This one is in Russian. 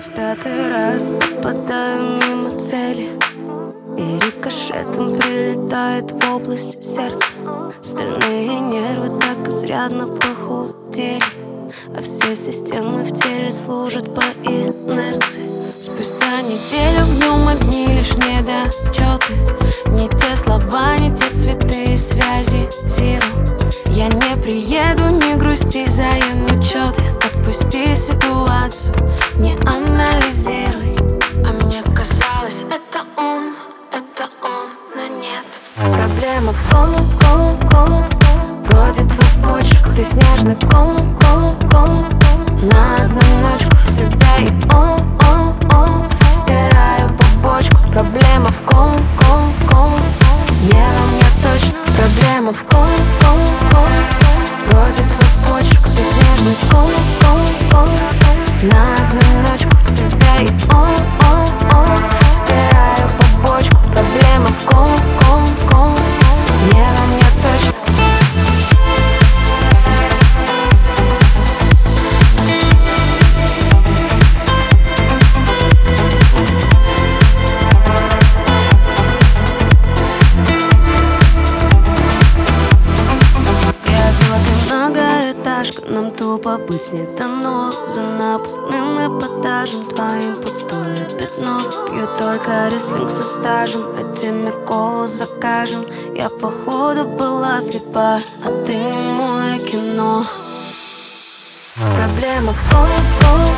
в пятый раз попадаю мимо цели, и рикошетом прилетает в область сердца. Стальные нервы так изрядно похудели, а все системы в теле служат по инерции. Спустя неделю в нем одни лишь недочеты, не те слова, не те цветы и связи zero. Я не приеду, не грусти, заем учеты. Отпусти ситуацию, не анализируй. А мне казалось, это он, но нет. Проблема в ком, вроде твой почерк. Ты снежный ком, на одну ночку себя и он стираю по почку. Проблема в ком, не во мне точно. Проблема в ком, вроде твой почерк. Ты снежный ком, на одну ночку себя и он стираю по почку. Проблема в ком, не во мне точно. Нам тупо быть не дано. За напускным эпатажем твоим пустое пятно. Пью только рислинг со стажем, а тебе колу закажем. Я походу была слепа, а ты не мое кино. Проблема в ком,